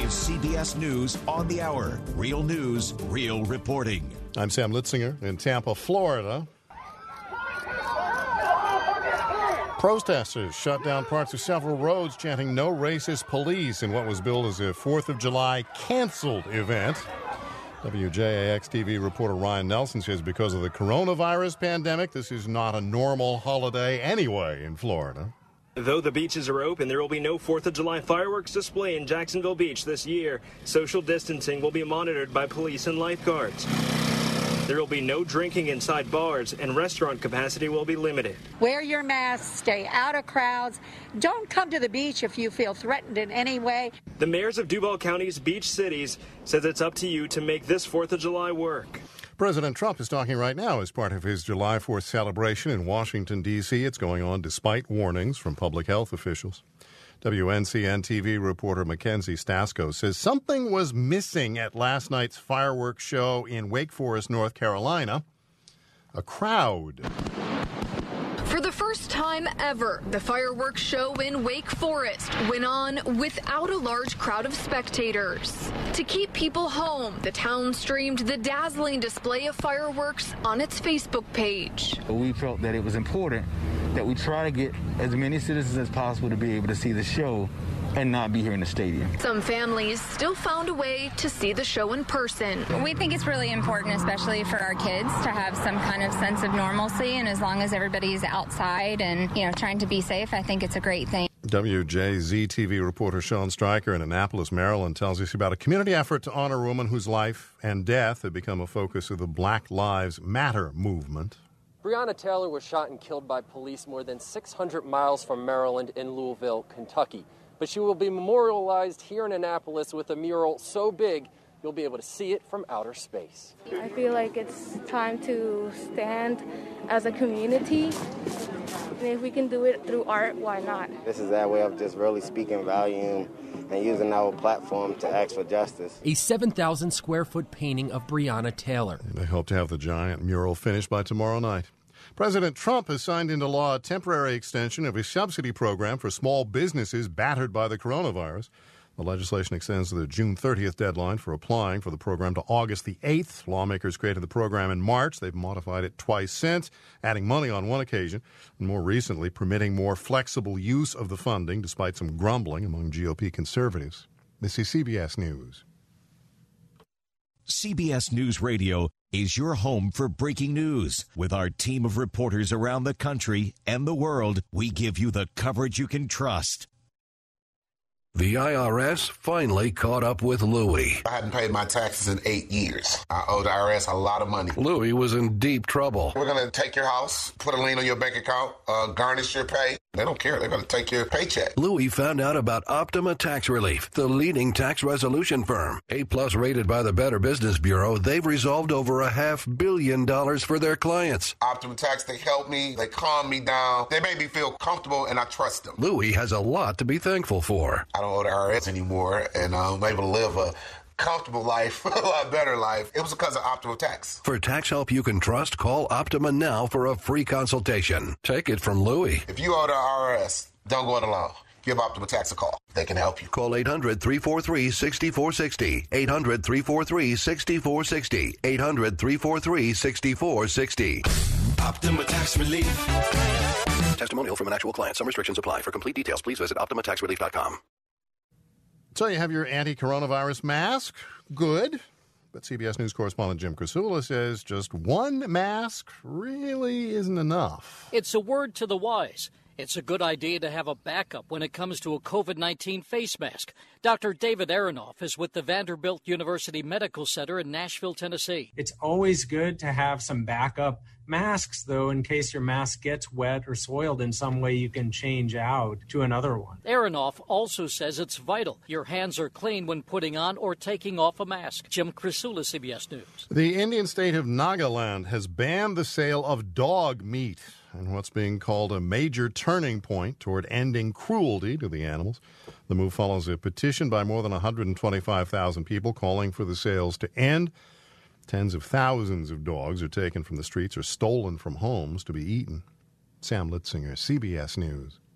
is CBS News on the Hour. Real news, real reporting. I'm Sam Litzinger in Tampa, Florida. Protesters shut down parts of several roads chanting "No Racist Police" in what was billed as a 4th of July canceled event. WJAX-TV reporter Ryan Nelson says because of the coronavirus pandemic, this is not a normal holiday anyway in Florida. Though the beaches are open, there will be no 4th of July fireworks display in Jacksonville Beach this year. Social distancing will be monitored by police and lifeguards. There will be no drinking inside bars, and restaurant capacity will be limited. Wear your mask, stay out of crowds. Don't come to the beach if you feel threatened in any way. The mayors of Duval County's beach cities says it's up to you to make this 4th of July work. President Trump is talking right now as part of his July 4th celebration in Washington, D.C. It's going on despite warnings from public health officials. WNCN-TV reporter Mackenzie Stasko says something was missing at last night's fireworks show in Wake Forest, North Carolina. A crowd. For the first time ever, the fireworks show in Wake Forest went on without a large crowd of spectators. To keep people home, the town streamed the dazzling display of fireworks on its Facebook page. We felt that it was important that we try to get as many citizens as possible to be able to see the show and not be here in the stadium. Some families still found a way to see the show in person. We think it's really important, especially for our kids, to have some kind of sense of normalcy, and as long as everybody's outside and, trying to be safe, I think it's a great thing. WJZ-TV reporter Sean Stryker in Annapolis, Maryland, tells us about a community effort to honor a woman whose life and death have become a focus of the Black Lives Matter movement. Breonna Taylor was shot and killed by police more than 600 miles from Maryland in Louisville, Kentucky. But she will be memorialized here in Annapolis with a mural so big you'll be able to see it from outer space. I feel like it's time to stand as a community. And if we can do it through art, why not? This is that way of just really speaking volume and using our platform to ask for justice. A 7,000 square foot painting of Breonna Taylor. They hope to have the giant mural finished by tomorrow night. President Trump has signed into law a temporary extension of his subsidy program for small businesses battered by the coronavirus. The legislation extends the June 30th deadline for applying for the program to August the 8th. Lawmakers created the program in March. They've modified it twice since, adding money on one occasion, and more recently permitting more flexible use of the funding, despite some grumbling among GOP conservatives. This is CBS News. CBS News Radio is your home for breaking news. With our team of reporters around the country and the world, we give you the coverage you can trust. The IRS finally caught up with Louie. I hadn't paid my taxes in 8 years. I owe the IRS a lot of money. Louie was in deep trouble. We're going to take your house, put a lien on your bank account, garnish your pay. They don't care. They're going to take your paycheck. Louie found out about Optima Tax Relief, the leading tax resolution firm. A-plus rated by the Better Business Bureau, they've resolved over $500 million for their clients. Optima Tax, they help me. They calm me down. They make me feel comfortable, and I trust them. Louie has a lot to be thankful for. I don't owe the IRS anymore, and I'm able to live a comfortable life, a lot better life. It was because of Optima Tax. For tax help you can trust, call Optima now for a free consultation. Take it from Louie. If you owe the IRS, don't go it alone. Give Optima Tax a call. They can help you. Call 800-343-6460. 800-343-6460. 800-343-6460. Optima Tax Relief. Testimonial from an actual client. Some restrictions apply. For complete details, please visit OptimaTaxRelief.com. So you have your anti-coronavirus mask. Good. But CBS News correspondent Jim Krasula says just one mask really isn't enough. It's a word to the wise. It's a good idea to have a backup when it comes to a COVID-19 face mask. Dr. David Aronoff is with the Vanderbilt University Medical Center in Nashville, Tennessee. It's always good to have some backup masks, though, in case your mask gets wet or soiled in some way, you can change out to another one. Aronoff also says it's vital your hands are clean when putting on or taking off a mask. Jim Krasula, CBS News. The Indian state of Nagaland has banned the sale of dog meat in what's being called a major turning point toward ending cruelty to the animals. The move follows a petition by more than 125,000 people calling for the sales to end. Tens of thousands of dogs are taken from the streets or stolen from homes to be eaten. Sam Litzinger, CBS News.